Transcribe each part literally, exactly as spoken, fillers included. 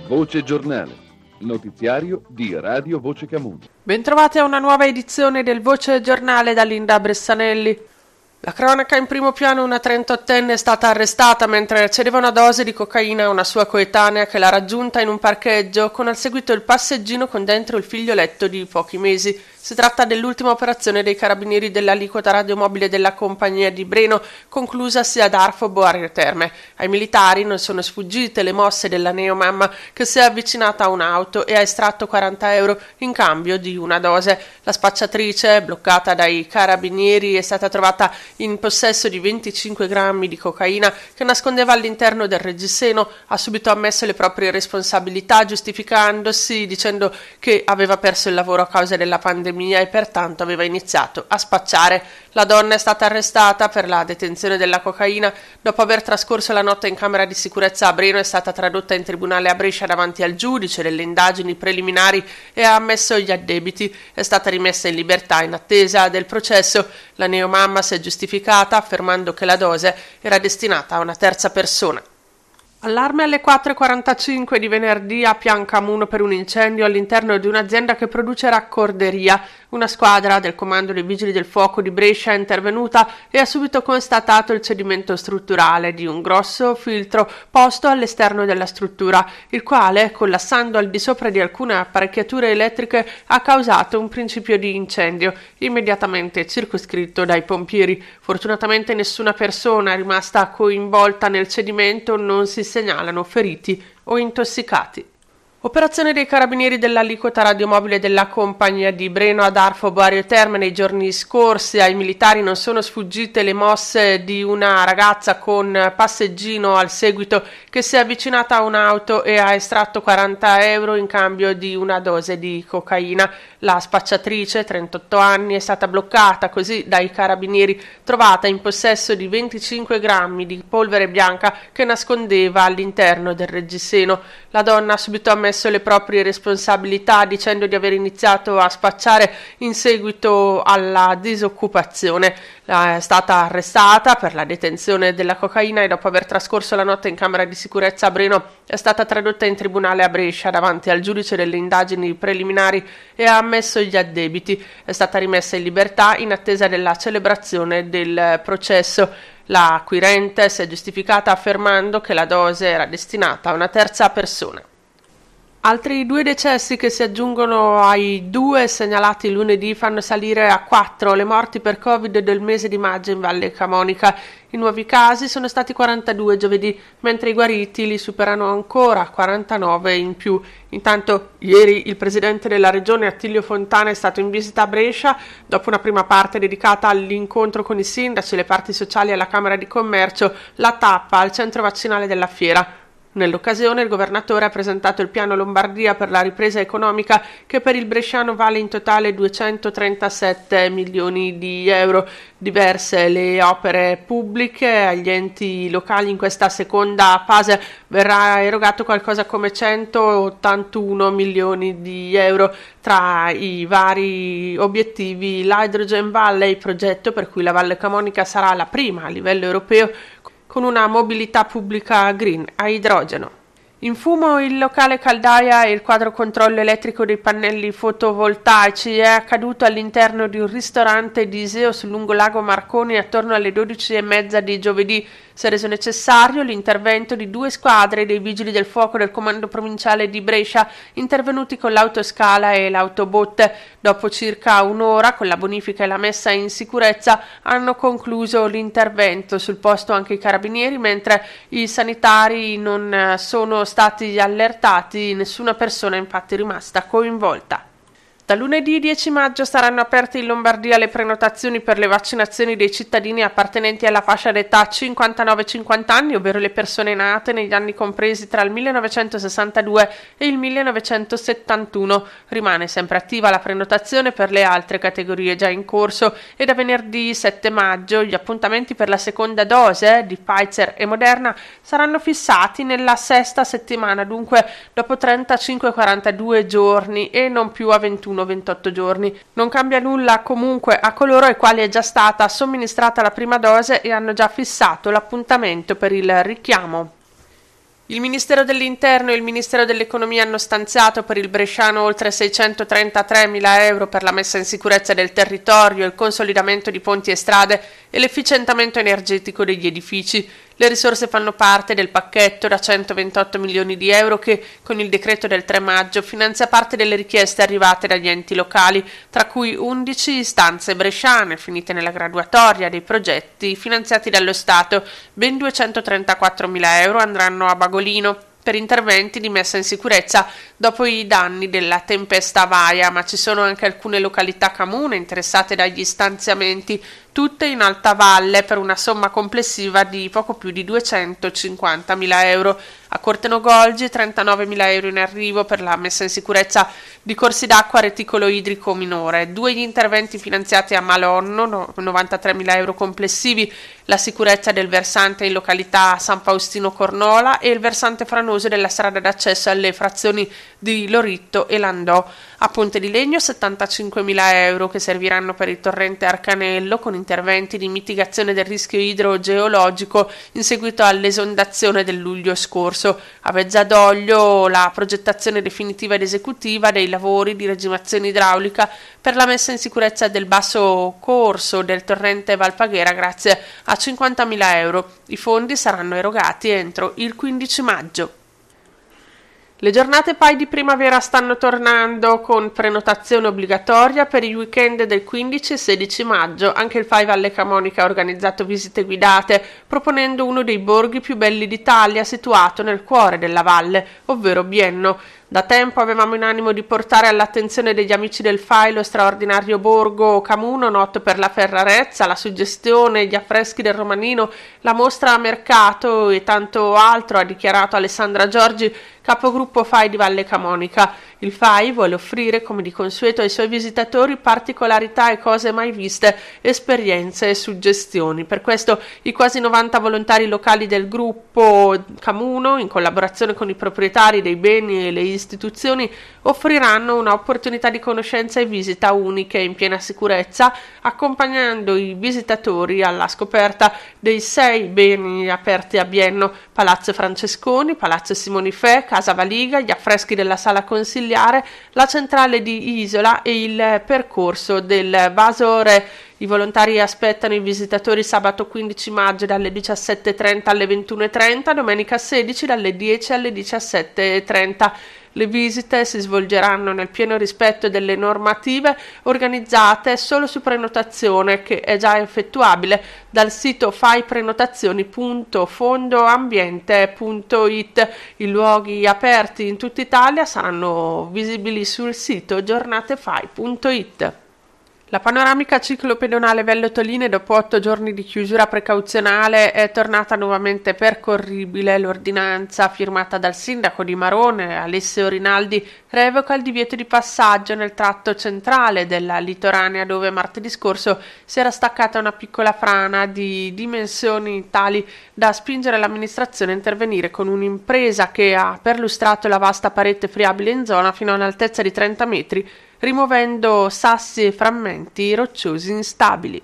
Voce Giornale, notiziario di Radio Voce Camuno. Bentrovati a una nuova edizione del Voce Giornale da Linda Bressanelli. La cronaca in primo piano: una trentottenne è stata arrestata mentre cedeva una dose di cocaina a una sua coetanea che l'ha raggiunta in un parcheggio, con al seguito il passeggino con dentro il figlioletto di pochi mesi. Si tratta dell'ultima operazione dei carabinieri dell'aliquota radiomobile della compagnia di Breno, conclusasi ad Arfo Boario Terme. Ai militari non sono sfuggite le mosse della neomamma, che si è avvicinata a un'auto e ha estratto quaranta euro in cambio di una dose. La spacciatrice, bloccata dai carabinieri, è stata trovata in possesso di venticinque grammi di cocaina che nascondeva all'interno del reggiseno. Ha subito ammesso le proprie responsabilità, giustificandosi dicendo che aveva perso il lavoro a causa della pandemia e pertanto aveva iniziato a spacciare. La donna è stata arrestata per la detenzione della cocaina. Dopo aver trascorso la notte in camera di sicurezza a Breno, è stata tradotta in tribunale a Brescia davanti al giudice delle indagini preliminari e ha ammesso gli addebiti. È stata rimessa in libertà in attesa del processo. La neomamma si è giustificata affermando che la dose era destinata a una terza persona. Allarme alle quattro e quarantacinque di venerdì a Piancamuno per un incendio all'interno di un'azienda che produce raccorderia. Una squadra del comando dei vigili del fuoco di Brescia è intervenuta e ha subito constatato il cedimento strutturale di un grosso filtro posto all'esterno della struttura, il quale, collassando al di sopra di alcune apparecchiature elettriche, ha causato un principio di incendio, immediatamente circoscritto dai pompieri. Fortunatamente nessuna persona è rimasta coinvolta nel cedimento, non si segnalano feriti o intossicati. Operazione dei carabinieri dell'aliquota radiomobile della compagnia di Breno ad Arfo Boario Terme. Nei giorni scorsi ai militari non sono sfuggite le mosse di una ragazza con passeggino al seguito che si è avvicinata a un'auto e ha estratto quaranta euro in cambio di una dose di cocaina. La spacciatrice, trentotto anni, è stata bloccata così dai carabinieri, trovata in possesso di venticinque grammi di polvere bianca che nascondeva all'interno del reggiseno. La donna ha subito ammesso le proprie responsabilità dicendo di aver iniziato a spacciare in seguito alla disoccupazione. È stata arrestata per la detenzione della cocaina e dopo aver trascorso la notte in camera di sicurezza a Breno è stata tradotta in tribunale a Brescia davanti al giudice delle indagini preliminari e ha ammesso gli addebiti. È stata rimessa in libertà in attesa della celebrazione del processo. La acquirente si è giustificata affermando che la dose era destinata a una terza persona. Altri due decessi che si aggiungono ai due segnalati lunedì fanno salire a quattro le morti per Covid del mese di maggio in Valle Camonica. I nuovi casi sono stati quarantadue giovedì, mentre i guariti li superano ancora, quarantanove in più. Intanto, ieri il presidente della regione Attilio Fontana è stato in visita a Brescia, dopo una prima parte dedicata all'incontro con i sindaci, le parti sociali e alla Camera di Commercio, la tappa al centro vaccinale della Fiera. Nell'occasione il governatore ha presentato il piano Lombardia per la ripresa economica, che per il bresciano vale in totale duecentotrentasette milioni di euro. Diverse le opere pubbliche. Agli enti locali in questa seconda fase verrà erogato qualcosa come centottantuno milioni di euro. Tra i vari obiettivi l'Hydrogen Valley, progetto per cui la Valle Camonica sarà la prima a livello europeo con una mobilità pubblica green a idrogeno. In fumo il locale caldaia e il quadro controllo elettrico dei pannelli fotovoltaici. È accaduto all'interno di un ristorante di Iseo sul lungolago Marconi attorno alle dodici e mezza di giovedì. Si è reso necessario l'intervento di due squadre dei vigili del fuoco del comando provinciale di Brescia, intervenuti con l'autoscala e l'autobotte. Dopo circa un'ora, con la bonifica e la messa in sicurezza, hanno concluso l'intervento. Sul posto anche i carabinieri, mentre i sanitari non sono stati allertati, nessuna persona è infatti rimasta coinvolta. Da lunedì dieci maggio saranno aperte in Lombardia le prenotazioni per le vaccinazioni dei cittadini appartenenti alla fascia d'età cinquantanove cinquanta anni, ovvero le persone nate negli anni compresi tra il millenovecentosessantadue e il millenovecentosettantuno. Rimane sempre attiva la prenotazione per le altre categorie già in corso e da venerdì sette maggio gli appuntamenti per la seconda dose di Pfizer e Moderna saranno fissati nella sesta settimana, dunque dopo trentacinque quarantadue giorni e non più a ventuno ventotto giorni. Non cambia nulla comunque a coloro ai quali è già stata somministrata la prima dose e hanno già fissato l'appuntamento per il richiamo. Il Ministero dell'Interno e il Ministero dell'Economia hanno stanziato per il bresciano oltre seicentotrentatremila euro per la messa in sicurezza del territorio, il consolidamento di ponti e strade e l'efficientamento energetico degli edifici. Le risorse fanno parte del pacchetto da centoventotto milioni di euro che, con il decreto del tre maggio, finanzia parte delle richieste arrivate dagli enti locali, tra cui undici istanze bresciane finite nella graduatoria dei progetti finanziati dallo Stato. Ben duecentotrentaquattromila euro andranno a Bagolino per interventi di messa in sicurezza dopo i danni della tempesta Vaia, ma ci sono anche alcune località comune interessate dagli stanziamenti, tutte in alta valle, per una somma complessiva di poco più di duecentocinquantamila euro. A Cortenogolgi trentanovemila euro in arrivo per la messa in sicurezza di corsi d'acqua a reticolo idrico minore, due gli interventi finanziati a Malonno, novantatremila euro complessivi, la sicurezza del versante in località San Faustino Cornola e il versante franoso della strada d'accesso alle frazioni di Loritto e Landò. A Ponte di Legno settantacinquemila euro che serviranno per il torrente Arcanello con interventi di mitigazione del rischio idrogeologico in seguito all'esondazione del luglio scorso. A Vezzadoglio la progettazione definitiva ed esecutiva dei lavori di regimazione idraulica per la messa in sicurezza del basso corso del torrente Valpaghera grazie a cinquantamila euro. I fondi saranno erogati entro il quindici maggio. Le giornate P A I di primavera stanno tornando con prenotazione obbligatoria per i weekend del quindici e sedici maggio. Anche il F A I Valle Camonica ha organizzato visite guidate, proponendo uno dei borghi più belli d'Italia situato nel cuore della valle, ovvero Bienno. Da tempo avevamo in animo di portare all'attenzione degli amici del F A I lo straordinario borgo Camuno, noto per la ferrarezza, la suggestione, gli affreschi del romanino, la mostra a mercato e tanto altro, ha dichiarato Alessandra Giorgi, capogruppo F A I di Valle Camonica. Il F A I vuole offrire, come di consueto, ai suoi visitatori particolarità e cose mai viste, esperienze e suggestioni. Per questo i quasi novanta volontari locali del gruppo Camuno, in collaborazione con i proprietari dei beni e le istituzioni, offriranno un'opportunità di conoscenza e visita uniche in piena sicurezza, accompagnando i visitatori alla scoperta dei sei beni aperti a Bienno: Palazzo Francesconi, Palazzo Simonifè, Casa Valiga, gli affreschi della Sala Consigliare, la centrale di Isola e il percorso del Vaso Re. I volontari aspettano i visitatori sabato quindici maggio dalle diciassette e trenta alle ventuno e trenta, domenica sedici dalle dieci alle diciassette e trenta. Le visite si svolgeranno nel pieno rispetto delle normative organizzate solo su prenotazione, che è già effettuabile dal sito faiprenotazioni punto fondoambiente punto it. I luoghi aperti in tutta Italia saranno visibili sul sito giornatefai punto it. La panoramica ciclopedonale Vello Toline, dopo otto giorni di chiusura precauzionale, è tornata nuovamente percorribile. L'ordinanza firmata dal sindaco di Marone, Alessio Rinaldi, revoca il divieto di passaggio nel tratto centrale della litoranea, dove martedì scorso si era staccata una piccola frana di dimensioni tali da spingere l'amministrazione a intervenire con un'impresa che ha perlustrato la vasta parete friabile in zona fino a un'altezza di trenta metri, rimuovendo sassi e frammenti rocciosi instabili.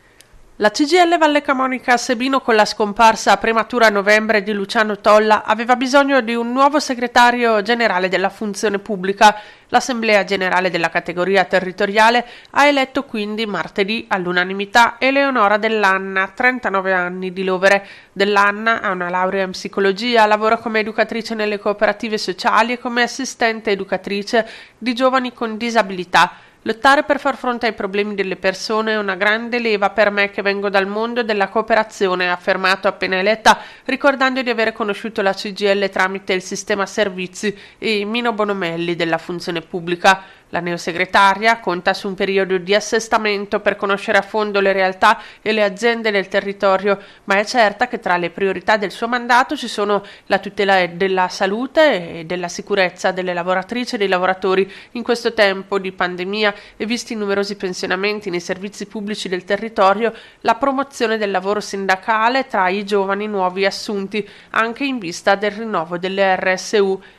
La C G I L Valle Camonica Sebino, con la scomparsa prematura a novembre di Luciano Tolla, aveva bisogno di un nuovo segretario generale della funzione pubblica. L'Assemblea Generale della categoria territoriale ha eletto quindi martedì all'unanimità Eleonora Dell'Anna, trentanove anni, di Lovere. Dell'Anna ha una laurea in psicologia, lavora come educatrice nelle cooperative sociali e come assistente educatrice di giovani con disabilità. Lottare per far fronte ai problemi delle persone è una grande leva per me che vengo dal mondo della cooperazione, ha affermato appena eletta, ricordando di aver conosciuto la C G I L tramite il sistema servizi e Mino Bonomelli della funzione pubblica. La neosegretaria conta su un periodo di assestamento per conoscere a fondo le realtà e le aziende del territorio, ma è certa che tra le priorità del suo mandato ci sono la tutela della salute e della sicurezza delle lavoratrici e dei lavoratori in questo tempo di pandemia e, visti i numerosi pensionamenti nei servizi pubblici del territorio, la promozione del lavoro sindacale tra i giovani nuovi assunti, anche in vista del rinnovo delle R S U.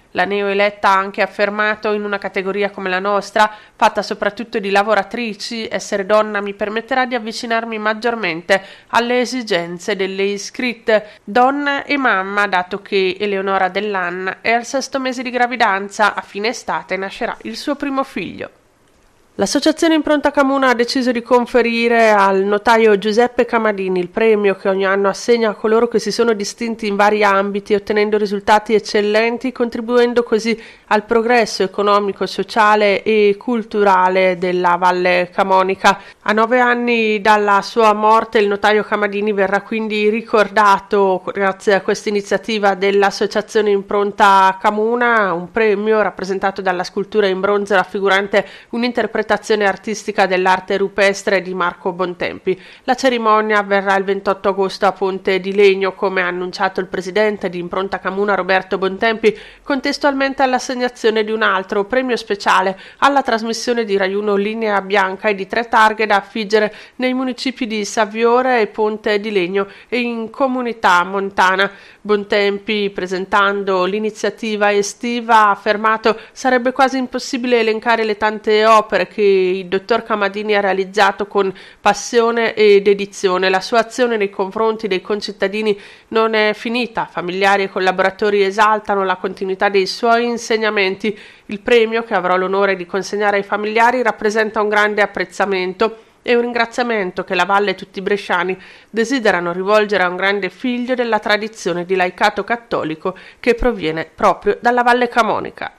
La neoeletta ha anche affermato: in una categoria come la nostra, fatta soprattutto di lavoratrici, essere donna mi permetterà di avvicinarmi maggiormente alle esigenze delle iscritte. Donna e mamma, dato che Eleonora Dell'Anna è al sesto mese di gravidanza, a fine estate nascerà il suo primo figlio. L'associazione Impronta Camuna ha deciso di conferire al notaio Giuseppe Camadini il premio che ogni anno assegna a coloro che si sono distinti in vari ambiti, ottenendo risultati eccellenti, contribuendo così al progresso economico, sociale e culturale della Valle Camonica. A nove anni dalla sua morte, il notaio Camadini verrà quindi ricordato grazie a questa iniziativa dell'associazione Impronta Camuna, un premio rappresentato dalla scultura in bronzo raffigurante un'interpretazione artistica dell'arte rupestre di Marco Bontempi. La cerimonia avverrà il ventotto agosto a Ponte di Legno, come ha annunciato il presidente di Impronta Camuna Roberto Bontempi, contestualmente all'assegnazione di un altro premio speciale alla trasmissione di Rai uno Linea Bianca e di tre targhe da affiggere nei municipi di Saviore e Ponte di Legno e in Comunità Montana. Bontempi, presentando l'iniziativa estiva, ha affermato: sarebbe quasi impossibile elencare le tante opere che il dottor Camadini ha realizzato con passione e dedizione. La sua azione nei confronti dei concittadini non è finita. Familiari e collaboratori esaltano la continuità dei suoi insegnamenti. Il premio che avrò l'onore di consegnare ai familiari rappresenta un grande apprezzamento e un ringraziamento che la Valle e tutti i bresciani desiderano rivolgere a un grande figlio della tradizione di laicato cattolico che proviene proprio dalla Valle Camonica.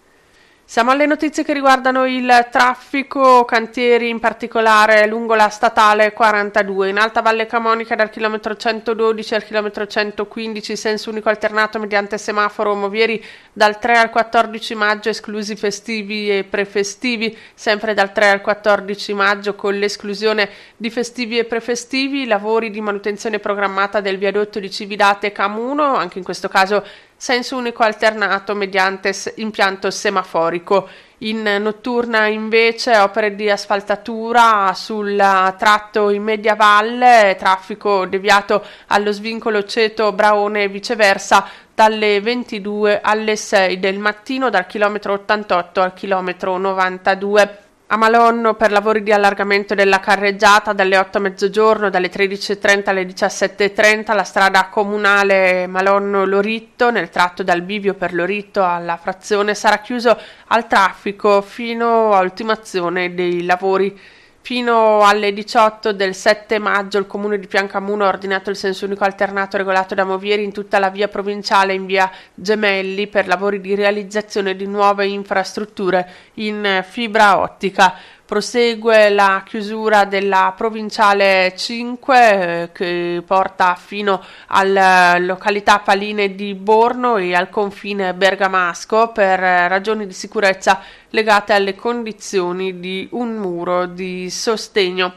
Siamo alle notizie che riguardano il traffico, cantieri in particolare lungo la statale quarantadue, in Alta Valle Camonica dal chilometro centododici al chilometro centoquindici, senso unico alternato mediante semaforo Movieri dal tre al quattordici maggio, esclusi festivi e prefestivi, sempre dal tre al quattordici maggio con l'esclusione di festivi e prefestivi, lavori di manutenzione programmata del viadotto di Cividate Camuno, anche in questo caso senso unico alternato mediante impianto semaforico. In notturna invece opere di asfaltatura sul tratto in media valle, traffico deviato allo svincolo Ceto-Braone e viceversa dalle ventidue alle sei del mattino, dal chilometro ottantotto al chilometro novantadue. A Malonno per lavori di allargamento della carreggiata dalle otto a mezzogiorno, dalle tredici e trenta alle diciassette e trenta, la strada comunale Malonno-Loritto nel tratto dal bivio per Loritto alla frazione sarà chiuso al traffico fino a ultimazione dei lavori. Fino alle diciotto del sette maggio il comune di Piancamuno ha ordinato il senso unico alternato regolato da Movieri in tutta la via provinciale in via Gemelli per lavori di realizzazione di nuove infrastrutture in fibra ottica. Prosegue la chiusura della provinciale cinque eh, che porta fino alla località Paline di Borno e al confine bergamasco per ragioni di sicurezza legate alle condizioni di un muro di sostegno.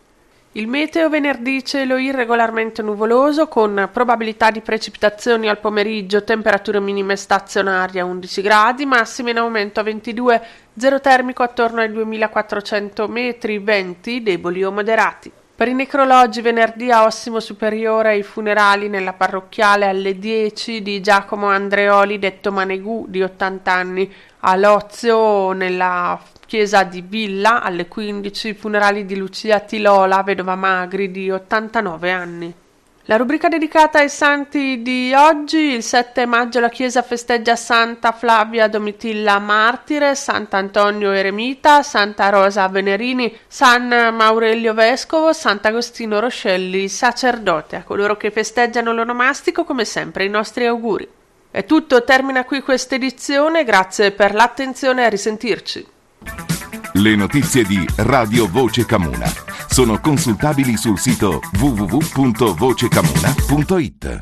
Il meteo venerdì cielo irregolarmente nuvoloso con probabilità di precipitazioni al pomeriggio, temperature minime stazionarie a undici gradi, massime in aumento a ventidue, zero termico attorno ai duemilaquattrocento metri, venti deboli o moderati. Per i necrologi venerdì a Ossimo Superiore i funerali nella parrocchiale alle dieci di Giacomo Andreoli detto Manegù di ottanta anni, a Lozio nella chiesa di Villa alle quindici funerali di Lucia Tilola, vedova Magri di ottantanove anni. La rubrica dedicata ai santi di oggi: il sette maggio la chiesa festeggia Santa Flavia Domitilla Martire, Sant'Antonio Eremita, Santa Rosa Venerini, San Maurelio Vescovo, Sant'Agostino Roscelli sacerdote. A coloro che festeggiano l'onomastico, come sempre, i nostri auguri. È tutto, termina qui questa edizione, grazie per l'attenzione e a risentirci. Le notizie di Radio Voce Camuna sono consultabili sul sito w w w punto voce camuna punto i t.